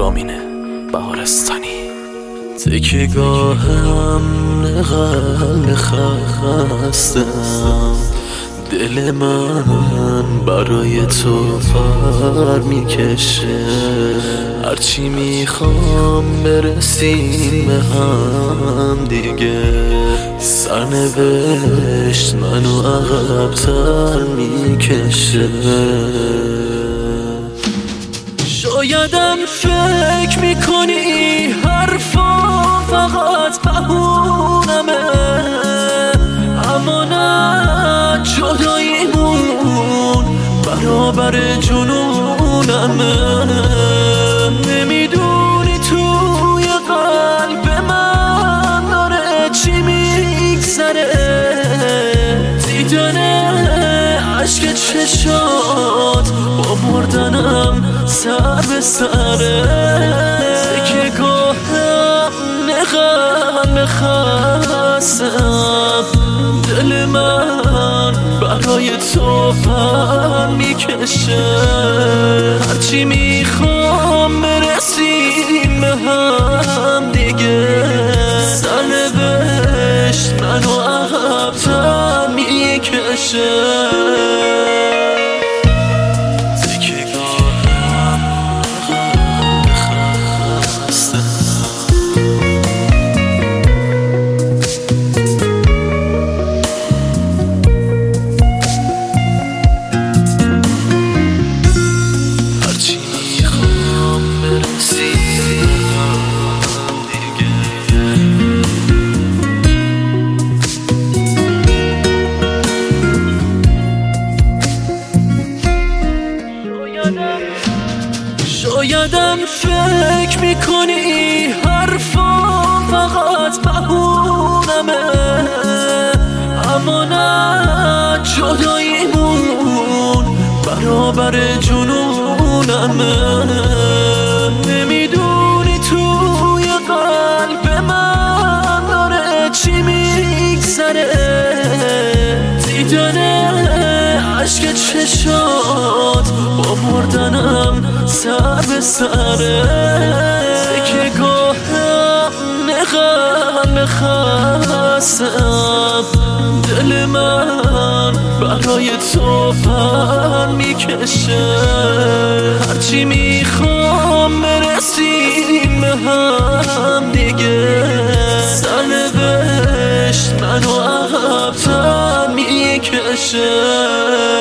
رامین بهارستانی. تکیه‌گاهم قلب خستم، دل من برای تو پر میکشه. هرچی میخوام برسیم به هم دیگه، سرنوشت منو عقب‌تر میکشه. شایدم فکر میکنی حرفا فقط بهونمه، اما نه، جداییمون برابر جنونمه. نمیدونی توی قلب من داره چی میگذره، دیدن عشق چشات با مردنم سر به سره. تکیه‌گاهم قلب خستم، دل من برای تو پر میکشه. هرچی میخوام برسیم به هم دیگه، سرنوشت منو عقب‌تر میکشه. شایدم فکر میکنی حرفا فقط بهونمه، اما نه، جداییمون برابر جنونمه. نمیدونی توی قلب من داره چی میگذره، دیدن عشق چشات با مردنم سر به سره. تکیه‌گاهم قلب خستم، دل من برای تو پر میکشه. هرچی میخوام برسیم به هم دیگه، سرنوشت منو عقب‌تر میکشه.